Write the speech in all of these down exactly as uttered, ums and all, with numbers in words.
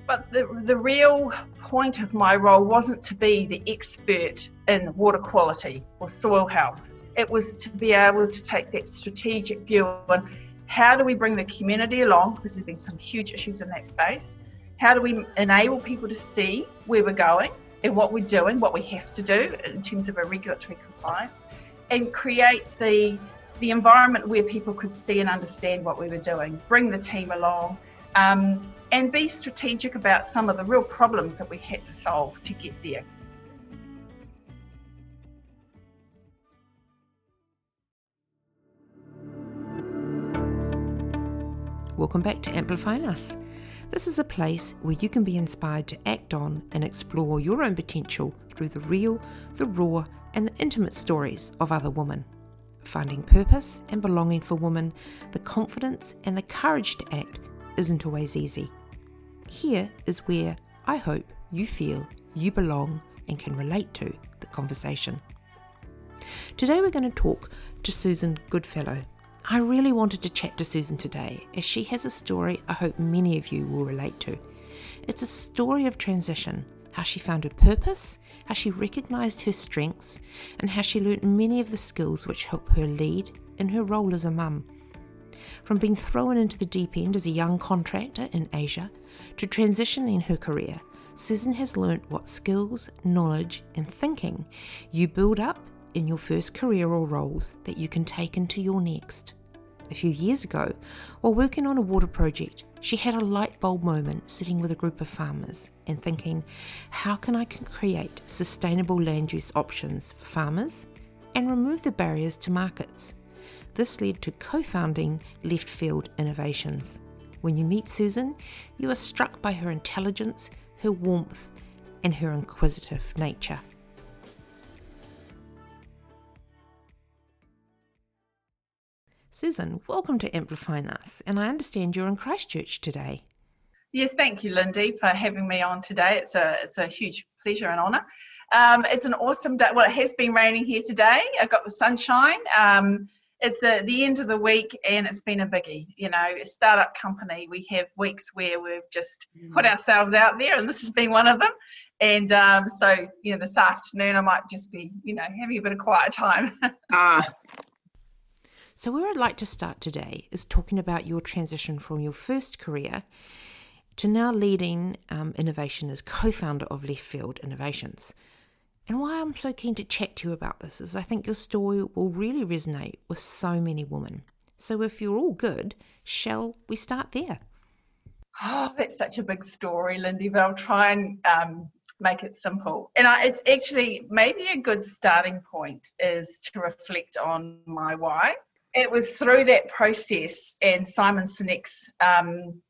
But the, the real point of my role wasn't to be the expert in water quality or soil health. It was to be able to take that strategic view on how do we bring the community along, because there's been some huge issues in that space. How do we enable people to see where we're going and what we're doing, what we have to do in terms of a regulatory compliance, and create the, the environment where people could see and understand what we were doing, bring the team along, um, and be strategic about some of the real problems that we had to solve to get there. Welcome back to Amplifying Us. This is a place where you can be inspired to act on and explore your own potential through the real, the raw, and the intimate stories of other women. Finding purpose and belonging for women, the confidence and the courage to act isn't always easy. Here is where I hope you feel you belong and can relate to the conversation. Today we're going to talk to Susan Goodfellow. I really wanted to chat to Susan today as she has a story I hope many of you will relate to. It's a story of transition, how she found her purpose, how she recognised her strengths, and how she learnt many of the skills which help her lead in her role as a mum. From being thrown into the deep end as a young contractor in Asia to transitioning her career, Susan has learnt what skills, knowledge and thinking you build up in your first career or roles that you can take into your next. A few years ago, while working on a water project, she had a light bulb moment sitting with a group of farmers and thinking, how can I create sustainable land use options for farmers and remove the barriers to markets? This led to co-founding Left Field Innovations. When you meet Susan, you are struck by her intelligence, her warmth, and her inquisitive nature. Susan, welcome to Amplifying Us, and I understand you're in Christchurch today. Yes, thank you, Lindy, for having me on today. It's a it's a huge pleasure and honour. Um, it's an awesome day. Well, it has been raining here today. I've got the sunshine. Um, it's a, the end of the week, and it's been a biggie. You know, a startup company, we have weeks where we've just mm. put ourselves out there, and this has been one of them. And um, so, you know, this afternoon I might just be, you know, having a bit of quiet time. Ah. So where I'd like to start today is talking about your transition from your first career to now leading um, innovation as co-founder of Left Field Innovations. And why I'm so keen to chat to you about this is I think your story will really resonate with so many women. So if you're all good, shall we start there? Oh, that's such a big story, Lindy, but I'll try and um, make it simple. And I, it's actually maybe a good starting point is to reflect on my why. It was through that process, and Simon Sinek's, um,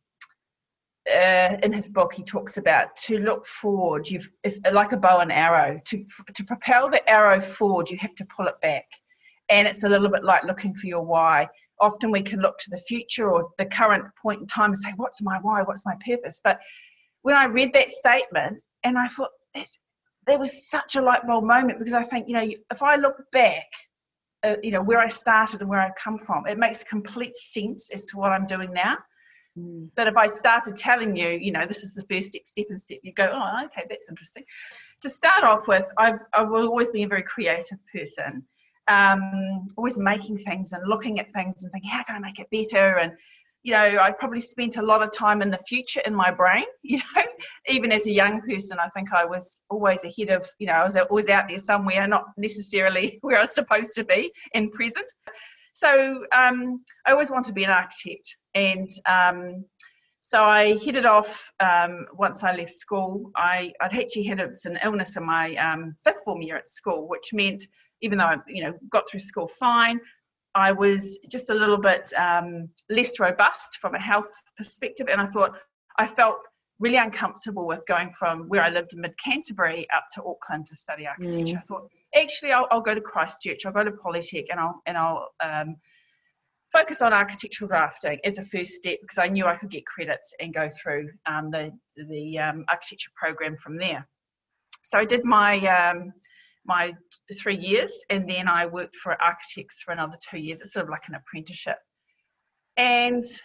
uh, in his book, he talks about to look forward. You've it's like a bow and arrow. To to propel the arrow forward, you have to pull it back, and it's a little bit like looking for your why. Often we can look to the future or the current point in time and say, "What's my why? What's my purpose?" But when I read that statement, and I thought that's, there was such a light bulb moment, because I think, you know, if I look back. Uh, you know, where I started and where I come from, it makes complete sense as to what I'm doing now. Mm. But if I started telling you, you know, this is the first step, step and step, you go, oh, okay, that's interesting. To start off with, I've I've always been a very creative person, um, always making things and looking at things and thinking, how can I make it better? And you know, I probably spent a lot of time in the future in my brain, you know, even as a young person. I think I was always ahead of, you know, I was always out there somewhere, not necessarily where I was supposed to be in present. So um, I always wanted to be an architect. And um, so I headed off um, once I left school. I, I'd actually had an illness in my um, fifth form year at school, which meant even though I, you know, got through school fine, I was just a little bit um, less robust from a health perspective, and I thought I felt really uncomfortable with going from where I lived in mid-Canterbury up to Auckland to study architecture. Mm. I thought, actually, I'll, I'll go to Christchurch, I'll go to Polytech, and I'll and I'll um, focus on architectural drafting as a first step, because I knew I could get credits and go through um, the the um, architecture program from there. So I did my um, my three years, and then I worked for architects for another two years. It's sort of like an apprenticeship. And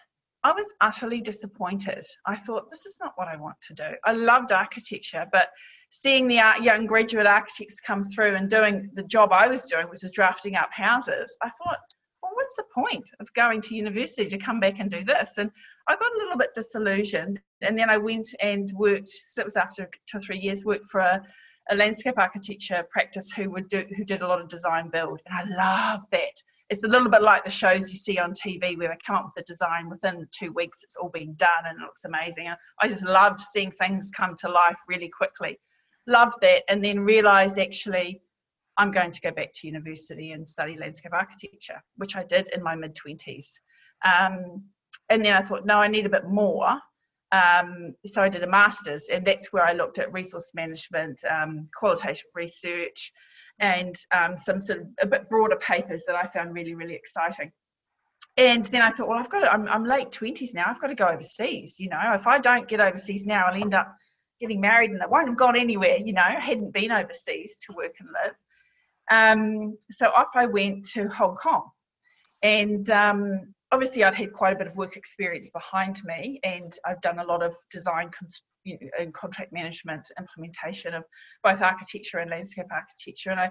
I was utterly disappointed. I thought, this is not what I want to do. I loved architecture, but seeing the young graduate architects come through and doing the job I was doing, which was drafting up houses, I thought, well, what's the point of going to university to come back and do this? And I got a little bit disillusioned. And then I went and worked, so it was after two or three years, worked for a, a landscape architecture practice who would do, who did a lot of design build. And I love that. It's a little bit like the shows you see on T V where they come up with the design within two weeks, it's all been done and it looks amazing. I just loved seeing things come to life really quickly. Loved that, and then realised actually I'm going to go back to university and study landscape architecture, which I did in my mid twenties. Um, and then I thought, no, I need a bit more. Um, so I did a master's, and that's where I looked at resource management, um, qualitative research, and um, some sort of a bit broader papers that I found really, really exciting. And then I thought, well, I've got to, I'm, I'm late twenties now, I've got to go overseas. You know, if I don't get overseas now, I'll end up getting married and I won't have gone anywhere, you know, I hadn't been overseas to work and live. Um, so off I went to Hong Kong. And um, obviously I'd had quite a bit of work experience behind me, and I've done a lot of design you know, and contract management implementation of both architecture and landscape architecture. And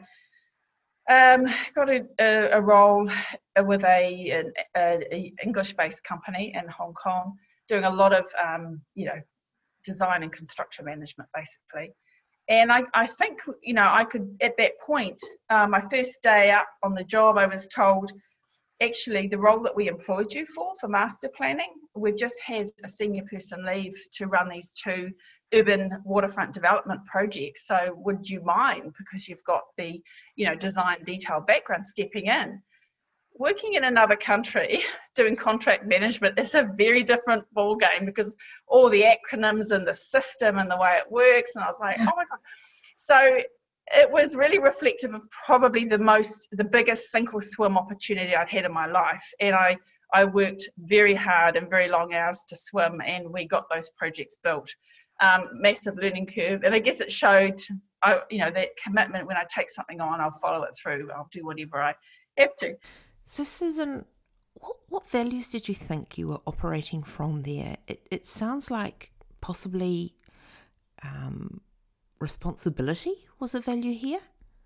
I um, got a, a, a role with a, a, a English-based company in Hong Kong, doing a lot of, um, you know, design and construction management, basically. And I, I think, you know, I could, at that point, uh, my first day up on the job, I was told, actually, the role that we employed you for, for master planning, we've just had a senior person leave to run these two urban waterfront development projects. So would you mind, because you've got the, you know, design detail background, stepping in? Working in another country, doing contract management is a very different ball game, because all the acronyms and the system and the way it works. And I was like, oh my God. So it was really reflective of probably the most, the biggest sink or swim opportunity I'd had in my life. And I, I worked very hard and very long hours to swim, and we got those projects built. Um, massive learning curve. And I guess it showed, I, you know, that commitment. When I take something on, I'll follow it through. I'll do whatever I have to. So, Susan, what, what values did you think you were operating from there? It, it sounds like possibly um, responsibility was a value here.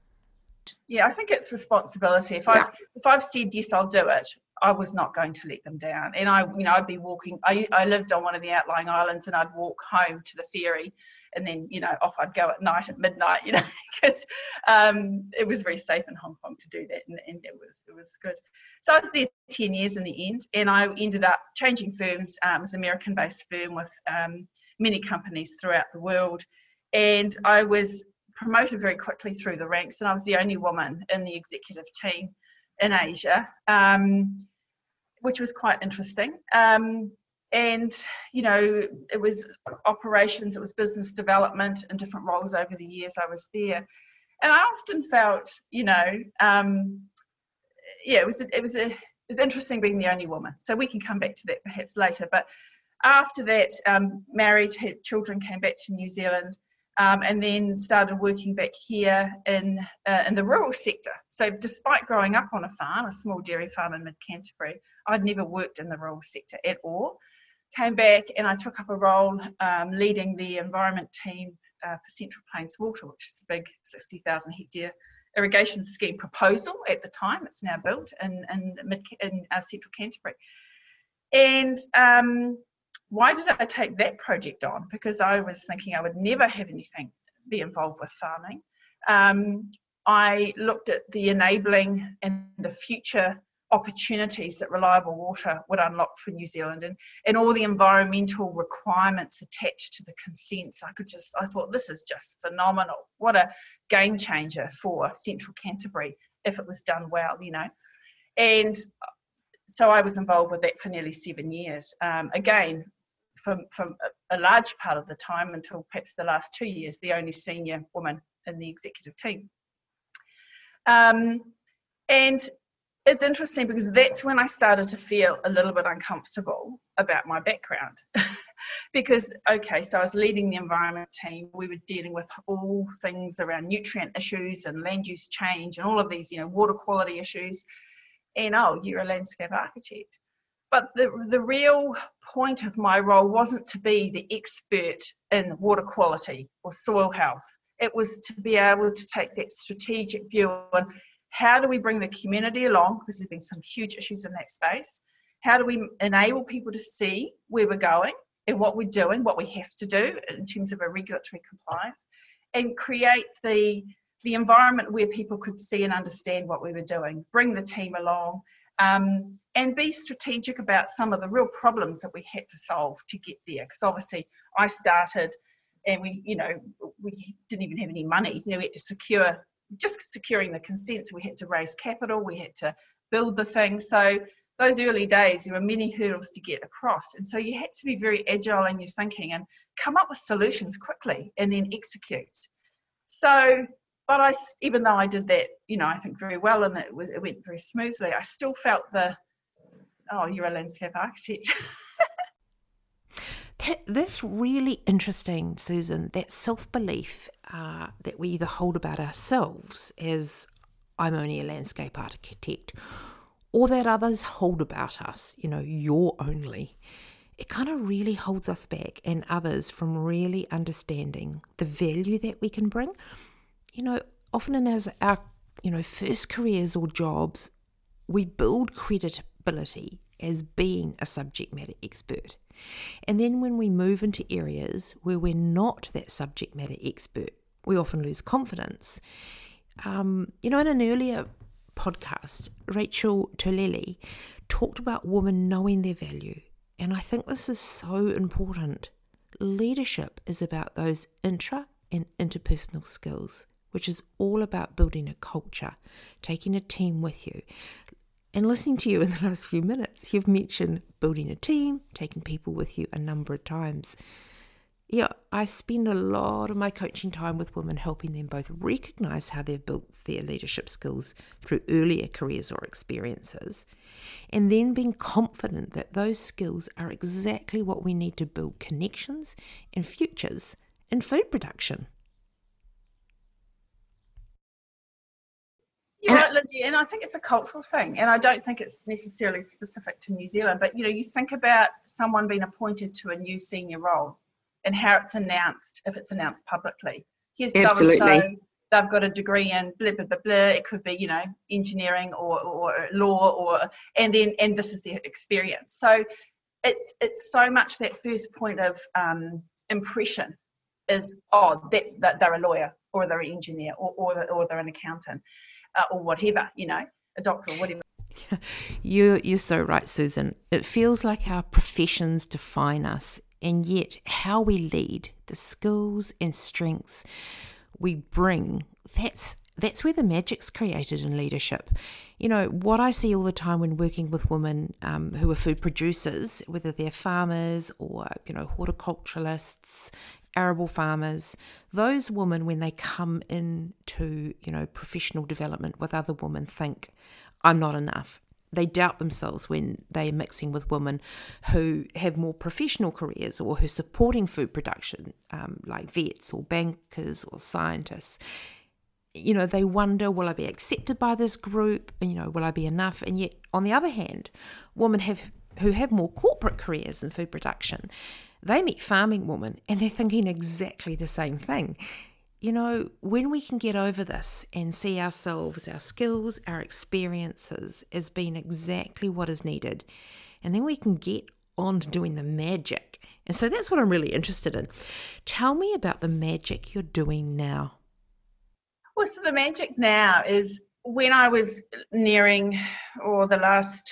Yeah, I think it's responsibility. If yeah. I've if I've said yes, I'll do it, I was not going to let them down. And I, you know, I'd be walking. I I lived on one of the outlying islands, and I'd walk home to the ferry, and then, you know, off I'd go at night at midnight, you know, because um, it was very safe in Hong Kong to do that, and, and it was it was good. So I was there ten years in the end, and I ended up changing firms. Um, it was an American-based firm with um, many companies throughout the world, and I was promoted very quickly through the ranks, and I was the only woman in the executive team in Asia, um, which was quite interesting. Um, and, you know, it was operations, it was business development in different roles over the years I was there. And I often felt, you know, um, yeah, it was, it was, a, it was interesting being the only woman. So we can come back to that perhaps later. But after that, um, married, had children, came back to New Zealand. Um, and then started working back here in uh, in the rural sector. So despite growing up on a farm, a small dairy farm in mid-Canterbury, I'd never worked in the rural sector at all. Came back and I took up a role um, leading the environment team uh, for Central Plains Water, which is a big sixty thousand hectare irrigation scheme proposal at the time. It's now built in, in, mid, in uh, Central Canterbury. And um, why did I take that project on? Because I was thinking I would never have anything be involved with farming. Um, I looked at the enabling and the future opportunities that reliable water would unlock for New Zealand, and, and all the environmental requirements attached to the consents. I could just, I thought, this is just phenomenal. What a game changer for Central Canterbury if it was done well, you know. And so I was involved with that for nearly seven years. Um, again, from, from a large part of the time until perhaps the last two years, the only senior woman in the executive team. Um, and it's interesting because that's when I started to feel a little bit uncomfortable about my background. Because, okay, so I was leading the environment team. We were dealing with all things around nutrient issues and land use change and all of these, you know, water quality issues. And, oh, you're a landscape architect. But the, the real point of my role wasn't to be the expert in water quality or soil health. It was to be able to take that strategic view on how do we bring the community along, because there's been some huge issues in that space. How do we enable people to see where we're going and what we're doing, what we have to do in terms of a regulatory compliance, and create the, the environment where people could see and understand what we were doing, bring the team along, um, and be strategic about some of the real problems that we had to solve to get there. Because obviously I started and we, you know, we didn't even have any money. You know, we had to secure, just securing the consents, we had to raise capital, we had to build the thing. So those early days, there were many hurdles to get across. And so you had to be very agile in your thinking and come up with solutions quickly and then execute. So, but I, even though I did that, you know, I think very well and it, was, it went very smoothly, I still felt the, oh, you're a landscape architect. That, that's really interesting, Susan, that self-belief uh, that we either hold about ourselves as I'm only a landscape architect, or that others hold about us, you know, you're only. It kind of really holds us back and others from really understanding the value that we can bring. You know, often in as our, you know, first careers or jobs, we build credibility as being a subject matter expert. And then when we move into areas where we're not that subject matter expert, we often lose confidence. Um, you know, in an earlier podcast, Rachel Toleli talked about women knowing their value. And I think this is so important. Leadership is about those intra and interpersonal skills, which is all about building a culture, taking a team with you. And listening to you in the last few minutes, you've mentioned building a team, taking people with you a number of times. Yeah, I spend a lot of my coaching time with women, helping them both recognise how they've built their leadership skills through earlier careers or experiences, and then being confident that those skills are exactly what we need to build connections and futures in food production. You're right, Lindsay, and I think it's a cultural thing, and I don't think it's necessarily specific to New Zealand, but you know, you think about someone being appointed to a new senior role and how it's announced, if it's announced publicly. Here's Absolutely. so-and-so, they've got a degree in blah, blah, blah, blah. It could be, you know, engineering or, or law, or and then and this is their experience. So it's it's so much that first point of um, impression is, oh, that's that they're a lawyer or they're an engineer or or, or they're an accountant. Uh, or whatever, you know, a doctor or whatever. You're, you're so right, Susan. It feels like our professions define us, and yet how we lead, the skills and strengths we bring, that's that's where the magic's created in leadership. You know, what I see all the time when working with women um, who are food producers, whether they're farmers or, you know, horticulturalists, arable farmers, those women, when they come into, you know, professional development with other women, think, I'm not enough. They doubt themselves when they are mixing with women who have more professional careers or who are supporting food production, um, like vets or bankers or scientists. You know, they wonder, will I be accepted by this group? And, you know, will I be enough? And yet, on the other hand, women have who have more corporate careers in food production, they meet farming women and they're thinking exactly the same thing. You know, when we can get over this and see ourselves, our skills, our experiences as being exactly what is needed, and then we can get on to doing the magic. And so that's what I'm really interested in. Tell me about the magic you're doing now. Well, so the magic now is when I was nearing, or the last,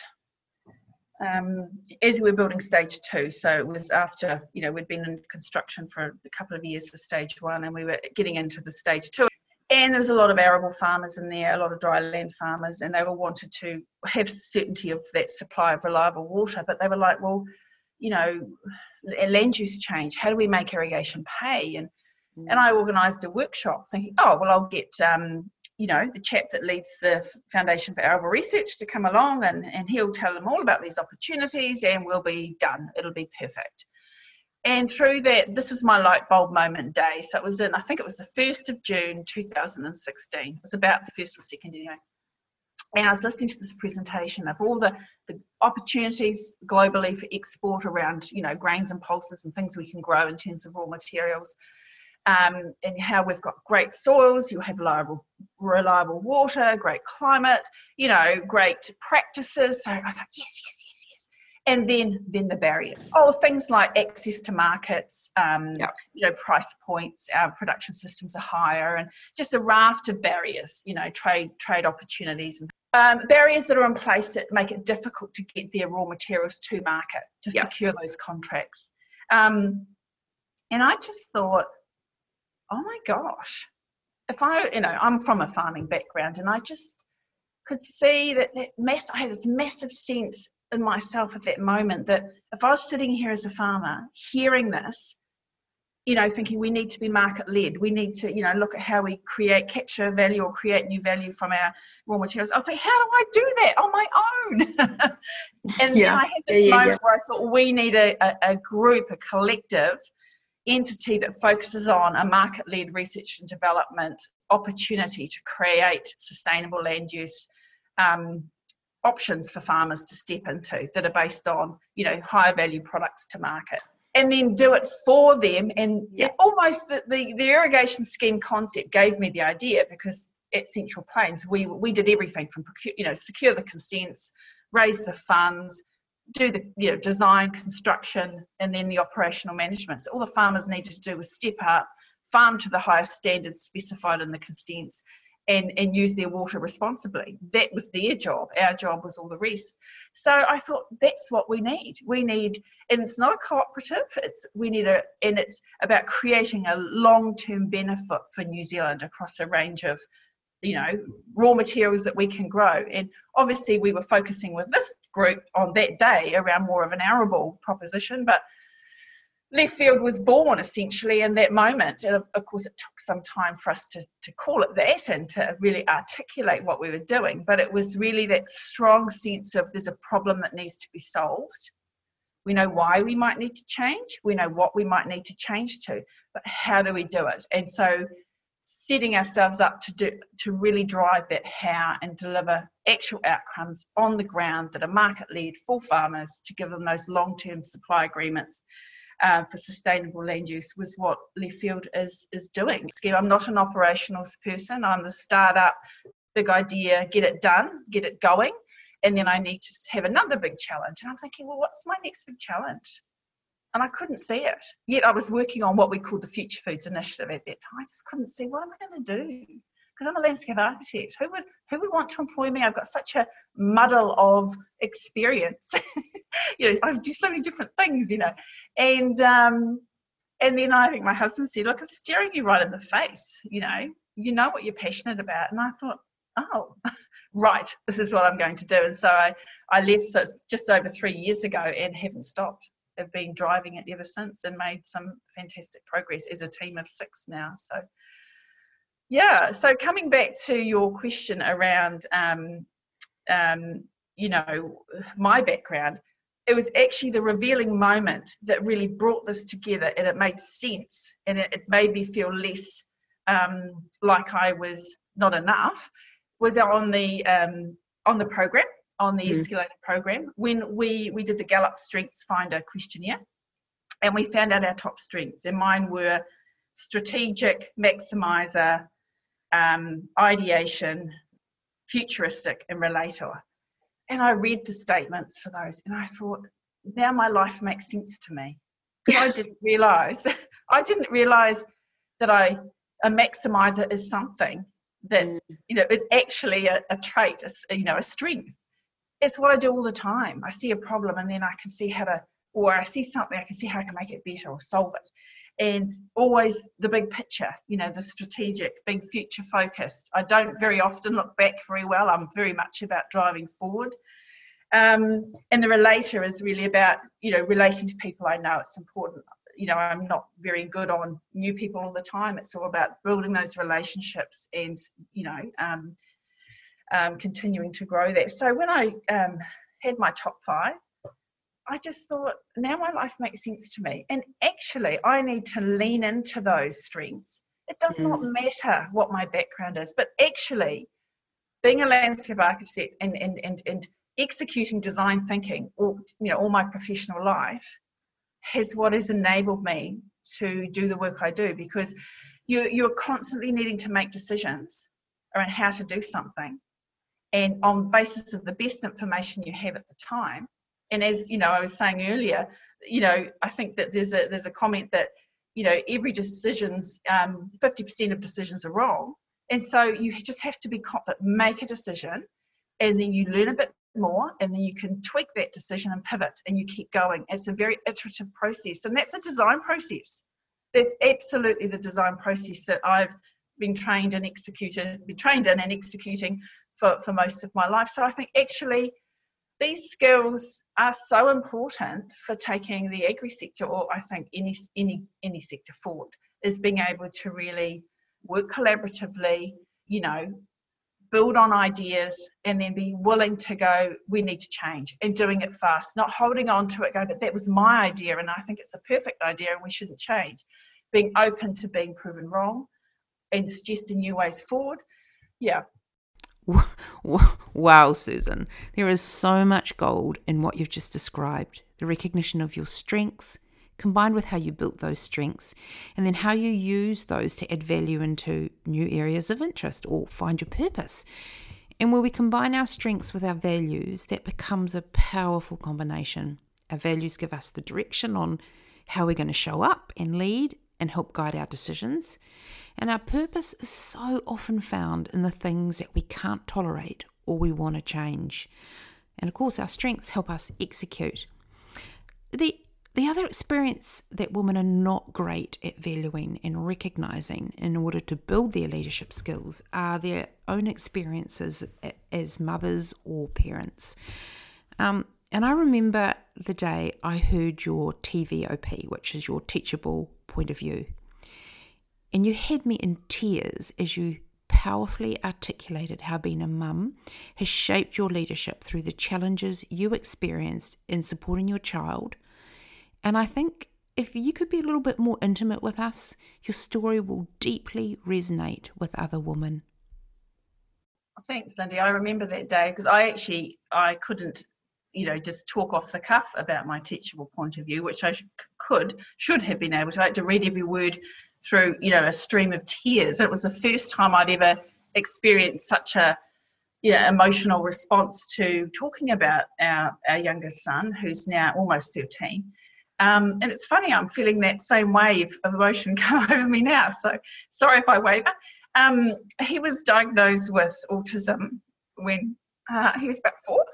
um, as we were building stage two, so it was after, you know, we'd been in construction for a couple of years for stage one, and we were getting into the stage two. And there was a lot of arable farmers in there, a lot of dry land farmers, and they all wanted to have certainty of that supply of reliable water, but they were like, well, you know, land use change, how do we make irrigation pay? And And I organised a workshop thinking, oh, well, I'll get, um, you know, the chap that leads the Foundation for Arable Research to come along, and, and he'll tell them all about these opportunities, and we'll be done. It'll be perfect. And through that, this is my light bulb moment day. So it was in, I think it was the first of June two thousand sixteen. It was about the first or second anyway. And I was listening to this presentation of all the, the opportunities globally for export around, you know, grains and pulses and things we can grow in terms of raw materials, um, and how we've got great soils, you have reliable, reliable water, great climate, you know, great practices. So I was like, yes, yes, yes, yes. And then, then the barriers. Oh, things like access to markets, um, Yep. you know, price points, our production systems are higher, and just a raft of barriers, you know, trade, trade opportunities and Um, barriers that are in place that make it difficult to get their raw materials to market, to Yep. secure those contracts. Um, and I just thought, oh my gosh, if I, you know, I'm from a farming background, and I just could see that, that mess, I had this massive sense in myself at that moment that if I was sitting here as a farmer, hearing this, you know, thinking we need to be market led. We need to, you know, look at how we create, capture value or create new value from our raw materials. I think, how do I do that on my own? and Yeah. then I had this Yeah, yeah, moment yeah. where I thought we need a, a, a group, a collective entity that focuses on a market led research and development opportunity to create sustainable land use um, options for farmers to step into that are based on, you know, higher value products to market. And then do it for them. And Yeah. it almost the, the, the irrigation scheme concept gave me the idea, because at Central Plains, we we did everything from, you know, secure the consents, raise the funds, do the, you know, design, construction, and then the operational management. So all the farmers needed to do was step up, farm to the highest standards specified in the consents, and, and use their water responsibly. That was their job. Our job was all the rest. So I thought, that's what we need. We need, and it's not a cooperative, it's we need a, and it's about creating a long-term benefit for New Zealand across a range of, you know, raw materials that we can grow. And obviously we were focusing with this group on that day around more of an arable proposition, but Left Field was born essentially in that moment. And of, of course, it took some time for us to, to call it that and to really articulate what we were doing. But it was really that strong sense of there's a problem that needs to be solved. We know why we might need to change. We know what we might need to change to, but how do we do it? And so setting ourselves up to do to really drive that how and deliver actual outcomes on the ground that are market-led for farmers, to give them those long-term supply agreements Uh, for sustainable land use, was what Left Field is is doing. I'm not an operational person. I'm the startup, big idea, get it done, get it going, and then I need to have another big challenge. And I'm thinking, well, what's my next big challenge? And I couldn't see it. Yet I was working on what we called the Future Foods Initiative at that time. I just couldn't see, what am I going to do? Because I'm a landscape architect. Who would who would want to employ me? I've got such a muddle of experience. You know, I do so many different things, you know. And um, and then I think my husband said, look, it's staring you right in the face, you know. You know what you're passionate about. And I thought, oh, right, this is what I'm going to do. And so I, I left, so it's just over three years ago, and haven't stopped. I've been driving it ever since and made some fantastic progress as a team of six now. So yeah, so coming back to your question around, um, um, you know, my background, it was actually the revealing moment that really brought this together, and it made sense, and it, it made me feel less um, like I was not enough, was on the um, on the program, on the Mm. escalated program, when we, we did the Gallup Strengths Finder questionnaire, and we found out our top strengths, and mine were strategic, maximizer, um, ideation, futuristic, and relator. And I read the statements for those, and I thought, now my life makes sense to me. Because I didn't realise, I didn't realise that I a maximizer is something that, you know, is actually a, a trait, a, you know, a strength. It's what I do all the time. I see a problem, and then I can see how to, or I see something, I can see how I can make it better or solve it. And always the big picture, you know, the strategic, big future focused. I don't very often look back very well. I'm very much about driving forward. Um, and the relator is really about, you know, relating to people I know. It's important. You know, I'm not very good on new people all the time. It's all about building those relationships and, you know, um, um, continuing to grow that. So when I um, had my top five, I just thought, now my life makes sense to me. And actually, I need to lean into those strengths. It does mm. not matter what my background is, but actually, being a landscape architect and, and, and, and executing design thinking, all, you know, all my professional life, is what has enabled me to do the work I do, because you, you're constantly needing to make decisions around how to do something, and on the basis of the best information you have at the time. And as you know, I was saying earlier, you know, I think that there's a there's a comment that, you know, every decision's um, fifty percent of decisions are wrong, and so you just have to be confident, make a decision, and then you learn a bit more, and then you can tweak that decision and pivot, and you keep going. It's a very iterative process, and that's a design process. That's absolutely the design process that I've been trained and executed, been trained in and executing for, for most of my life. So I think actually these skills are so important for taking the agri sector, or I think any any any sector forward, is being able to really work collaboratively, you know, build on ideas, and then be willing to go, we need to change, and doing it fast, not holding on to it, go, but that was my idea and I think it's a perfect idea and we shouldn't change. Being open to being proven wrong and suggesting new ways forward. Yeah. Wow, Susan, there is so much gold in what you've just described. The recognition of your strengths, combined with how you built those strengths, and then how you use those to add value into new areas of interest or find your purpose. And where we combine our strengths with our values, that becomes a powerful combination. Our values give us the direction on how we're going to show up and lead and help guide our decisions. And our purpose is so often found in the things that we can't tolerate or we want to change. And of course, our strengths help us execute. The The other experience that women are not great at valuing and recognising in order to build their leadership skills are their own experiences as mothers or parents. Um, and I remember the day I heard your T V O P, which is your teachable point of view. And you had me in tears as you powerfully articulated how being a mum has shaped your leadership through the challenges you experienced in supporting your child. And I think if you could be a little bit more intimate with us, your story will deeply resonate with other women. Thanks, Lindy. I remember that day because I actually, I couldn't, you know, just talk off the cuff about my teachable point of view, which I sh- could, should have been able to. I had to read every word through, you know, a stream of tears. It was the first time I'd ever experienced such a, you know, emotional response to talking about our, our youngest son, who's now almost thirteen. Um, and it's funny, I'm feeling that same wave of emotion come over me now. So sorry if I waver. Um, he was diagnosed with autism when uh, he was about four.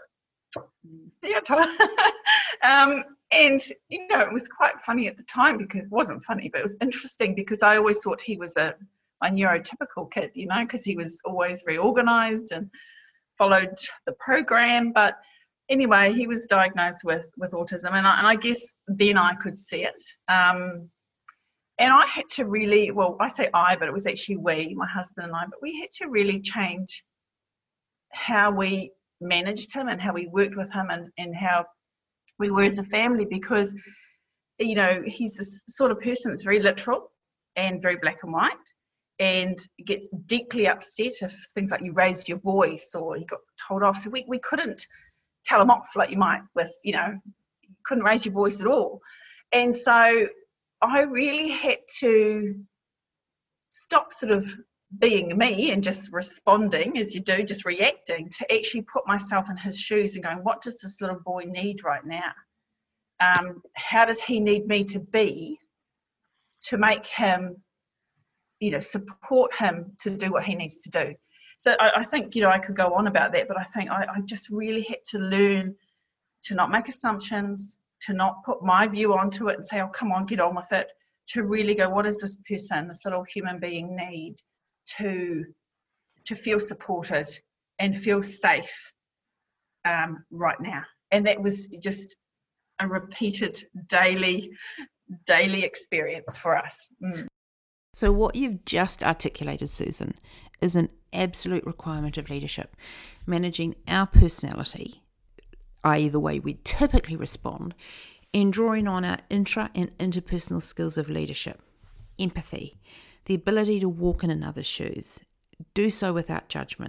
um, and, you know, it was quite funny at the time because it wasn't funny, but it was interesting because I always thought he was a, a neurotypical kid, you know, because he was always very organised and followed the program. But anyway, he was diagnosed with, with autism, and I, and I guess then I could see it. Um, and I had to really, well, I say I, but it was actually we, my husband and I, but we had to really change how we managed him and how we worked with him and, and how we were as a family, because, you know, he's this sort of person that's very literal and very black and white, and gets deeply upset if things like you raised your voice or you got told off. So we, we couldn't tell him off like you might with, you know, couldn't raise your voice at all. And so I really had to stop sort of being me and just responding as you do, just reacting, to actually put myself in his shoes and going, what does this little boy need right now? Um, how does he need me to be to make him, you know, support him to do what he needs to do? So I, I think, you know, I could go on about that, but I think I, I just really had to learn to not make assumptions, to not put my view onto it and say, oh, come on, get on with it, to really go, what does this person, this little human being need to, to feel supported and feel safe um, right now? And that was just a repeated daily, daily experience for us. Mm. So what you've just articulated, Susan, is an absolute requirement of leadership. Managing our personality, that is the way we typically respond, and drawing on our intra and interpersonal skills of leadership, empathy, the ability to walk in another's shoes, do so without judgment,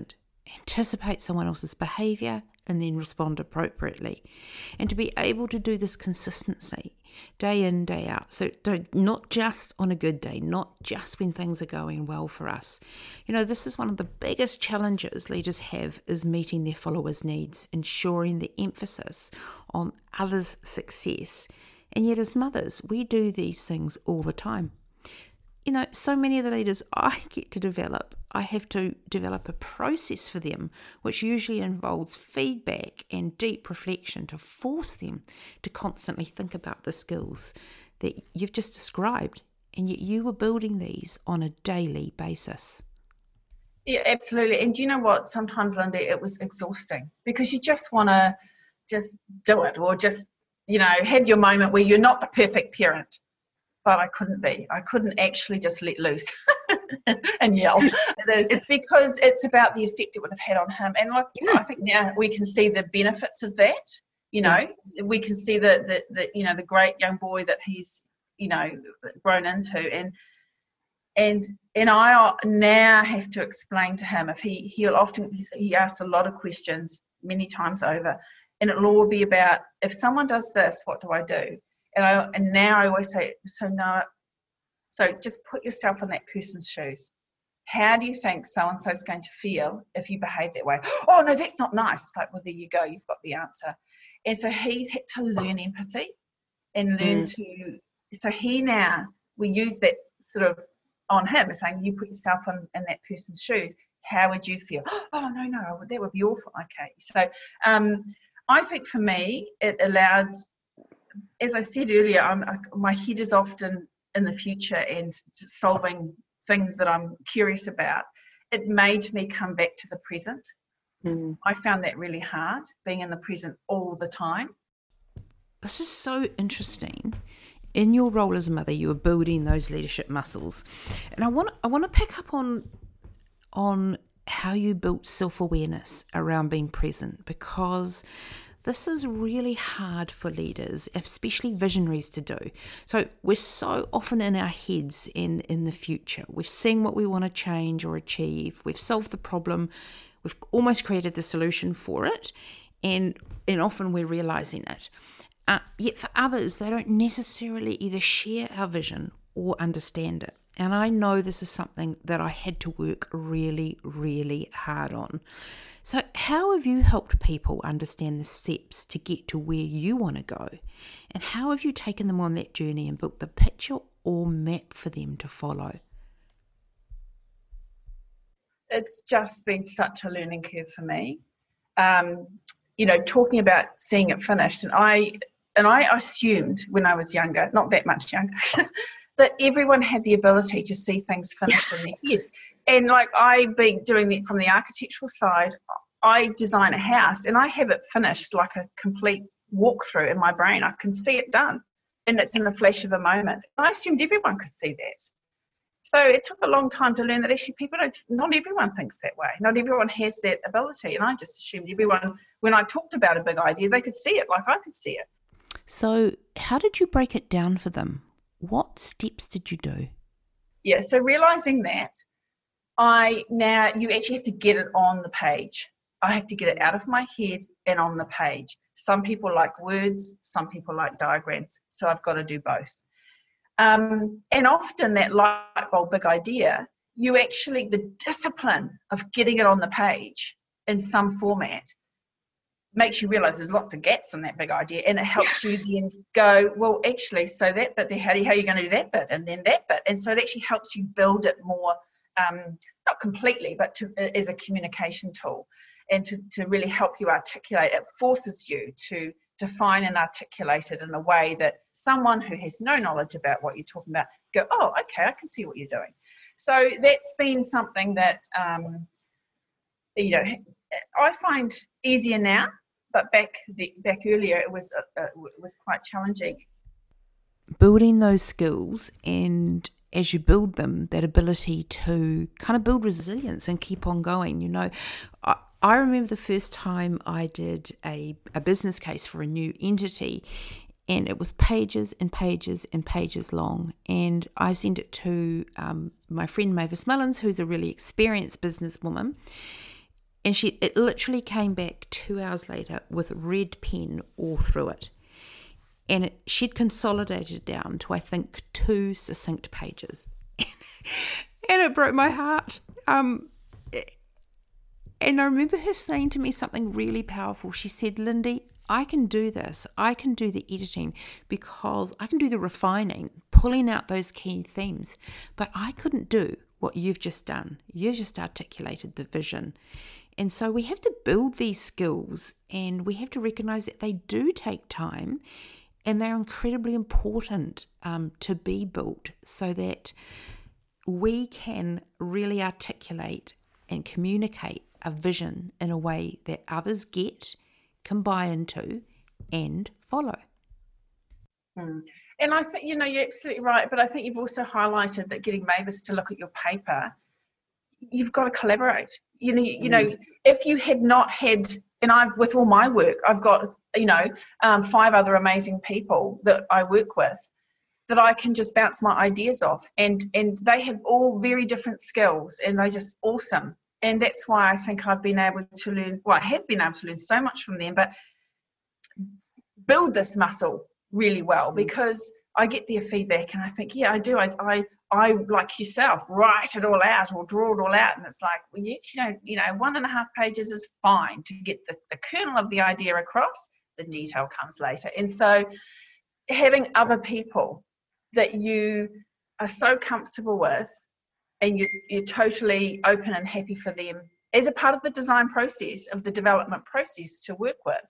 anticipate someone else's behaviour, and then respond appropriately. And to be able to do this consistently, day in, day out. So not just on a good day, not just when things are going well for us. You know, this is one of the biggest challenges leaders have, is meeting their followers' needs, ensuring the emphasis on others' success. And yet as mothers, we do these things all the time. You know, so many of the leaders I get to develop, I have to develop a process for them, which usually involves feedback and deep reflection to force them to constantly think about the skills that you've just described. And yet you were building these on a daily basis. Yeah, absolutely. And do you know what? Sometimes, Lindy, it was exhausting because you just want to just do it, or just, you know, have your moment where you're not the perfect parent. But I couldn't be. I couldn't actually just let loose and yell. It is because it's about the effect it would have had on him. And like, you know, I think now we can see the benefits of that. You know, yeah. we can see the, the, the, you know, the great young boy that he's, you know, grown into. And and and I now have to explain to him, if he, he'll often, he asks a lot of questions many times over. And it'll all be about, if someone does this, what do I do? And I, and now I always say, so no, so just put yourself in that person's shoes. How do you think so-and-so is going to feel if you behave that way? Oh, no, that's not nice. It's like, well, there you go. You've got the answer. And so he's had to learn empathy and learn mm. to, so he now, we use that sort of on him, saying, you put yourself in, in that person's shoes. How would you feel? Oh, no, no, that would be awful. Okay. So um, I think for me, it allowed, as I said earlier, I'm, I, my head is often in the future and solving things that I'm curious about. It made me come back to the present. Mm. I found that really hard, being in the present all the time. This is so interesting. In your role as a mother, you were building those leadership muscles, and I want I want to pick up on on how you built self-awareness around being present, because this is really hard for leaders, especially visionaries, to do. So we're so often in our heads in, in the future. We've seen what we want to change or achieve. We've solved the problem. We've almost created the solution for it. And, and often we're realizing it. Uh, yet for others, they don't necessarily either share our vision or understand it. And I know this is something that I had to work really, really hard on. So how have you helped people understand the steps to get to where you want to go? And how have you taken them on that journey and built the picture or map for them to follow? It's just been such a learning curve for me. Um, you know, talking about seeing it finished. And I, and I assumed when I was younger, not that much younger, that everyone had the ability to see things finished in their head. And like I've been doing it from the architectural side, I design a house and I have it finished like a complete walkthrough in my brain. I can see it done and it's in a flash of a moment. I assumed everyone could see that. So it took a long time to learn that actually people don't, not everyone thinks that way. Not everyone has that ability. And I just assumed everyone, when I talked about a big idea, they could see it like I could see it. So how did you break it down for them? What steps did you do? Yeah, so realizing that, I now, you actually have to get it on the page. I have to get it out of my head and on the page. Some people like words, some people like diagrams. So I've got to do both. Um, and often that light bulb big idea, you actually, the discipline of getting it on the page in some format makes you realize there's lots of gaps in that big idea, and it helps you then go, well, actually, so that bit there, how, do, how are you going to do that bit and then that bit? And so it actually helps you build it more, um, not completely, but to, as a communication tool, and to, to really help you articulate. It forces you to define and articulate it in a way that someone who has no knowledge about what you're talking about go, oh, okay, I can see what you're doing. So that's been something that, um, you know, I find easier now. But back the, back earlier, it was uh, it was quite challenging. Building those skills, and as you build them, that ability to kind of build resilience and keep on going. You know, I, I remember the first time I did a, a business case for a new entity, and it was pages and pages and pages long. And I sent it to um, my friend Mavis Mullins, who's a really experienced businesswoman. And she it literally came back two hours later with red pen all through it. And it, she'd consolidated it down to, I think, two succinct pages. And it broke my heart. Um, and I remember her saying to me something really powerful. She said, Lindy, I can do this. I can do the editing because I can do the refining, pulling out those key themes. But I couldn't do what you've just done. You've just articulated the vision. And so we have to build these skills, and we have to recognize that they do take time, and they're incredibly important um, to be built so that we can really articulate and communicate a vision in a way that others get, can buy into, and follow. Mm. And I think, you know, you're absolutely right, but I think you've also highlighted that getting Mavis to look at your paper, you've got to collaborate. You know, you know, if you had not had, and I've, with all my work, I've got, you know, um, five other amazing people that I work with that I can just bounce my ideas off, and and they have all very different skills, and they're just awesome. And that's why I think I've been able to learn, well, I have been able to learn so much from them, but build this muscle really well, because I get their feedback and I think, yeah, I do. I, I, I, like yourself, write it all out or draw it all out. And it's like, well, you know, you know, one and a half pages is fine to get the, the kernel of the idea across. The detail comes later. And so having other people that you are so comfortable with and you, you're totally open and happy for them as a part of the design process, of the development process to work with.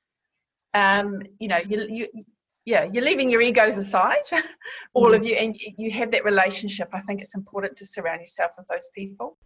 Um, you know, you, you, yeah, you're leaving your egos aside, all mm. of you, and you have that relationship. I think it's important to surround yourself with those people.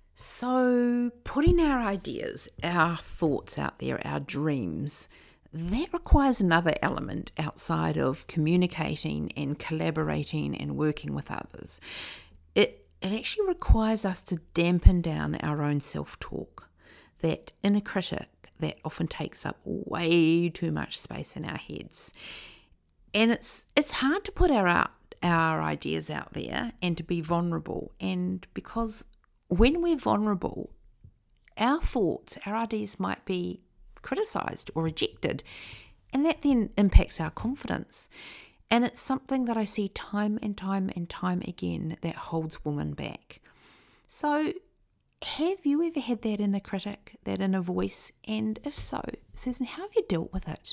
So putting our ideas, our thoughts out there, our dreams, that requires another element outside of communicating and collaborating and working with others. It, it actually requires us to dampen down our own self-talk, that inner critic that often takes up way too much space in our heads. And it's it's hard to put our out, our ideas out there and to be vulnerable. And because when we're vulnerable, our thoughts, our ideas might be criticised or rejected, and that then impacts our confidence. And it's something that I see time and time and time again that holds women back. So have you ever had that inner critic, that inner voice? And if so, Susan, how have you dealt with it?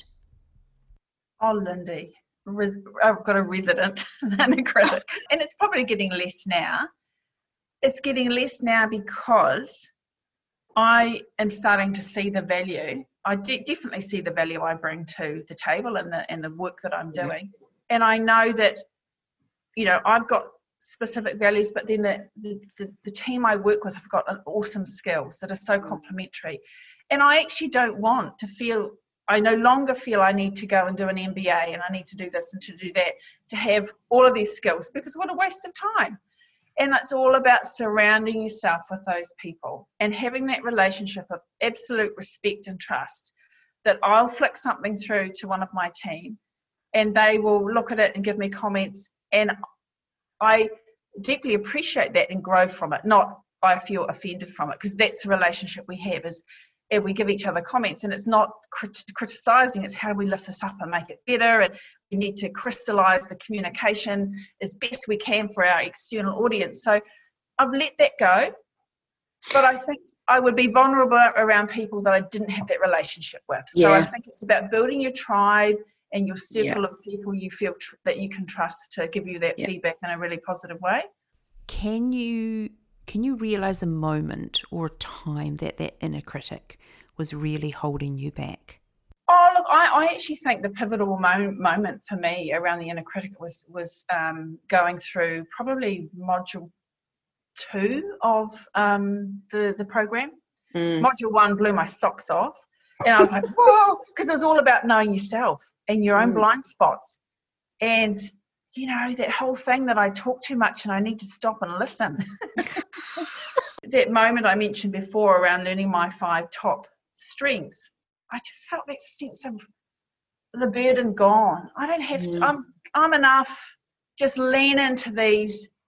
Oh, Lindy, res- I've got a resident inner critic. And it's probably getting less now. It's getting less now because I am starting to see the value. I de- definitely see the value I bring to the table and the and the work that I'm doing. Yeah. And I know that, you know, I've got specific values, but then the, the, the, the team I work with have got an awesome skills that are so complementary. And I actually don't want to feel, I no longer feel I need to go and do an M B A and I need to do this and to do that, to have all of these skills, because what a waste of time. And it's all about surrounding yourself with those people and having that relationship of absolute respect and trust, that I'll flick something through to one of my team and they will look at it and give me comments, and I deeply appreciate that and grow from it, not I feel offended from it, because that's the relationship we have, is and we give each other comments, and it's not crit- criticising, it's how do we lift this up and make it better, and we need to crystallise the communication as best we can for our external audience. So I've let that go, but I think I would be vulnerable around people that I didn't have that relationship with. So yeah. I think it's about building your tribe and your circle yeah. of people you feel tr- that you can trust to give you that yeah. feedback in a really positive way. Can you can you realise a moment or a time that that inner critic was really holding you back? Oh, look, I, I actually think the pivotal mo- moment for me around the inner critic was was um, going through probably module two of um, the, the program. Mm. Module one blew my socks off. And I was like, whoa, because it was all about knowing yourself and your own mm. blind spots. And, you know, that whole thing that I talk too much and I need to stop and listen. That moment I mentioned before around learning my five top strengths, I just felt that sense of the burden gone. I don't have mm. to, I'm, I'm enough, just lean into these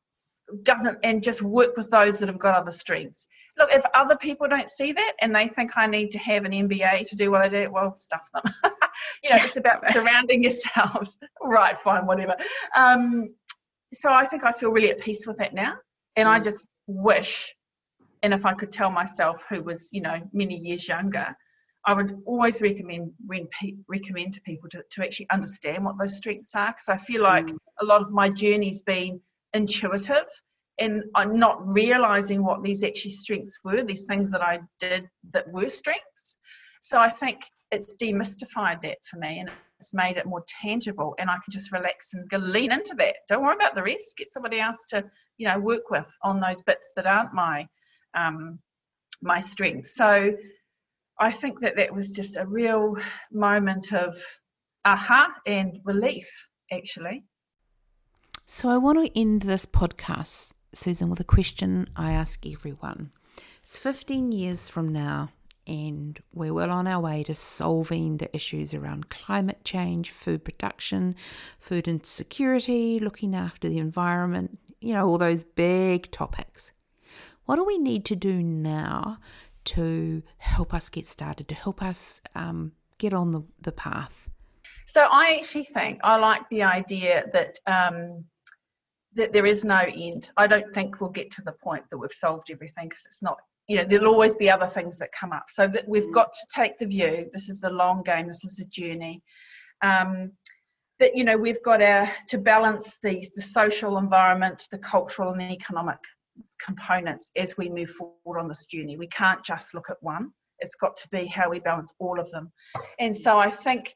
doesn't, and just work with those that have got other strengths. Look, if other people don't see that and they think I need to have an M B A to do what I do, well, stuff them. You know, it's about surrounding yourselves. Right, fine, whatever. Um, so I think I feel really at peace with that now. And I just wish, and if I could tell myself who was, you know, many years younger, I would always recommend recommend to people to, to actually understand what those strengths are, because I feel like mm. a lot of my journey's been intuitive, and I'm not realizing what these actually strengths were, these things that I did that were strengths. So I think it's demystified that for me, and it's made it more tangible, and I can just relax and go lean into that. Don't worry about the rest. Get somebody else to, you know, work with on those bits that aren't my um, my strengths. So I think that that was just a real moment of aha and relief, actually. So I want to end this podcast, Susan, with a question I ask everyone. It's fifteen years from now, and we're well on our way to solving the issues around climate change, food production, food insecurity, looking after the environment, you know, all those big topics. What do we need to do now to help us get started, to help us um, get on the, the path? So I actually think, I like the idea that um, that there is no end. I don't think we'll get to the point that we've solved everything, because it's not, you know, there'll always be other things that come up. So that we've got to take the view, this is the long game, this is a journey, um, that, you know, we've got our, to balance the, the social environment, the cultural and the economic components as we move forward on this journey. We can't just look at one. It's got to be how we balance all of them. And so I think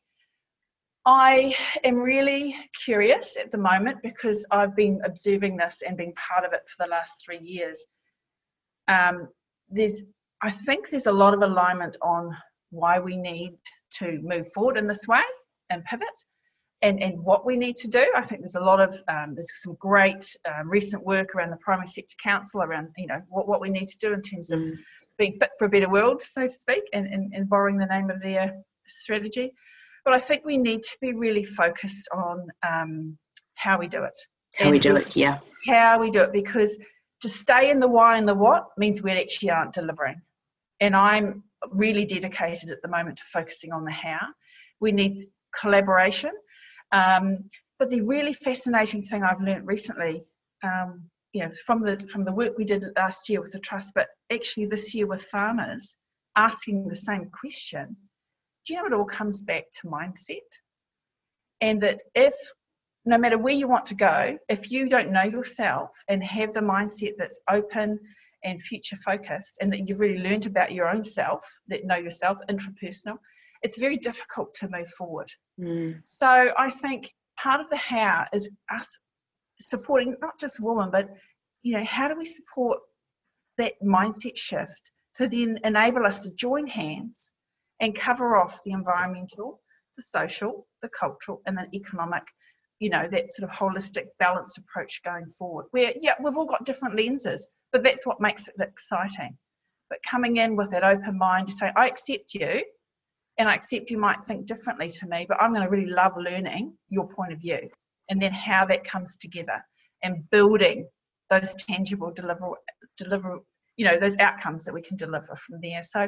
I am really curious at the moment, because I've been observing this and being part of it for the last three years. Um, there's, I think there's a lot of alignment on why we need to move forward in this way and pivot. And, and what we need to do. I think there's a lot of, um, there's some great um, recent work around the Primary Sector Council around, you know, what, what we need to do in terms of mm. being fit for a better world, so to speak, and, and, and borrowing the name of their strategy. But I think we need to be really focused on um, how we do it. How and we do it, yeah. How we do it, because to stay in the why and the what means we actually aren't delivering. And I'm really dedicated at the moment to focusing on the how. We need collaboration. Um, but the really fascinating thing I've learned recently, um, you know, from the from the work we did last year with the Trust, but actually this year with farmers, asking the same question, do you know it all comes back to mindset? And that if, no matter where you want to go, if you don't know yourself and have the mindset that's open and future focused, and that you've really learned about your own self, that know yourself, intrapersonal, it's very difficult to move forward. Mm. So I think part of the how is us supporting not just women, but, you know, how do we support that mindset shift to then enable us to join hands and cover off the environmental, the social, the cultural, and the economic, you know, that sort of holistic, balanced approach going forward. Where, yeah, we've all got different lenses, but that's what makes it exciting. But coming in with that open mind to say, I accept you, and I accept you might think differently to me, but I'm going to really love learning your point of view, and then how that comes together and building those tangible deliver, deliver, you know, those outcomes that we can deliver from there. So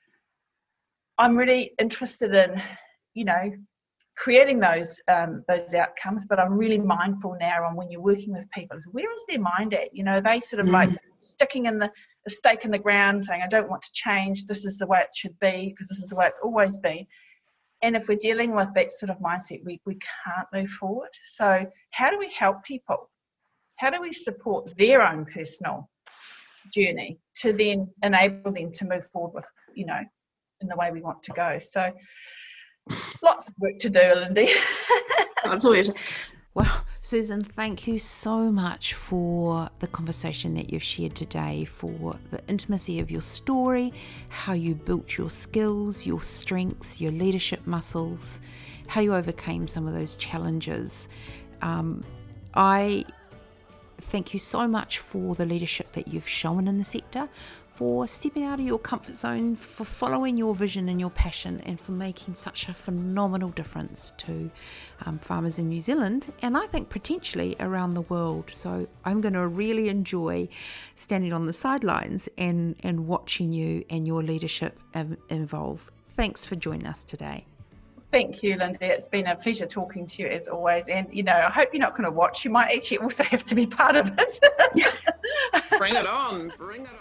I'm really interested in, you know, creating those um, those outcomes, but I'm really mindful now on when you're working with people, is where is their mind at? You know, they sort of mm. like sticking in the a stake in the ground saying, I don't want to change, this is the way it should be, because this is the way it's always been. And if we're dealing with that sort of mindset, we, we can't move forward. So how do we help people? How do we support their own personal journey to then enable them to move forward with, you know, in the way we want to go? So lots of work to do, Lindy. That's weird. Well, Susan, thank you so much for the conversation that you've shared today, for the intimacy of your story, how you built your skills, your strengths, your leadership muscles, how you overcame some of those challenges. Um, I thank you so much for the leadership that you've shown in the sector, for stepping out of your comfort zone, for following your vision and your passion, and for making such a phenomenal difference to um, farmers in New Zealand, and I think potentially around the world. So I'm going to really enjoy standing on the sidelines and, and watching you and your leadership ev- evolve. Thanks for joining us today. Thank you, Lindy. It's been a pleasure talking to you as always. And, you know, I hope you're not going to watch. You might actually also have to be part of it. Bring it on. Bring it on.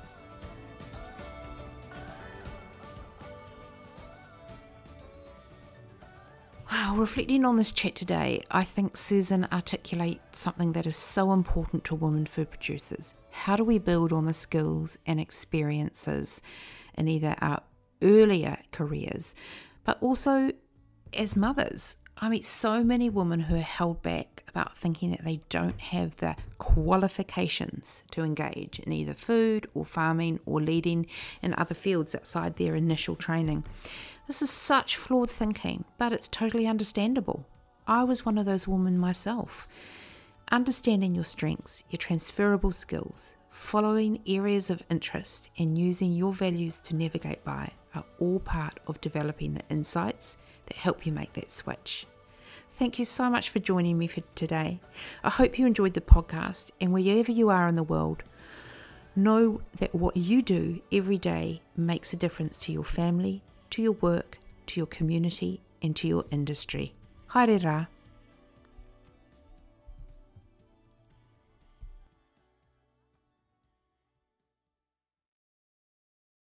Wow, reflecting on this chat today, I think Susan articulates something that is so important to women food producers. How do we build on the skills and experiences in either our earlier careers, but also as mothers? I meet so many women who are held back about thinking that they don't have the qualifications to engage in either food or farming or leading in other fields outside their initial training. This is such flawed thinking, but it's totally understandable. I was one of those women myself. Understanding your strengths, your transferable skills, following areas of interest, and using your values to navigate by are all part of developing the insights that help you make that switch. Thank you so much for joining me for today. I hope you enjoyed the podcast, and wherever you are in the world, know that what you do every day makes a difference to your family, to your work, to your community, and to your industry. Haere rā.